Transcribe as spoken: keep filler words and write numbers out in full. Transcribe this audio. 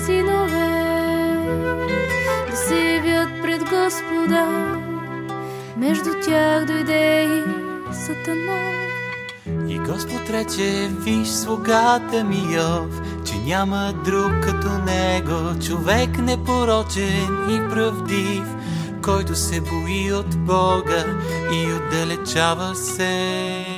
синове да се явят пред Господа. Между тях дойде и Сатана. И Господ рече: виж слугата ми Йов, че няма друг като него, човек непорочен и правдив, който се бои от Бога и отдалечава се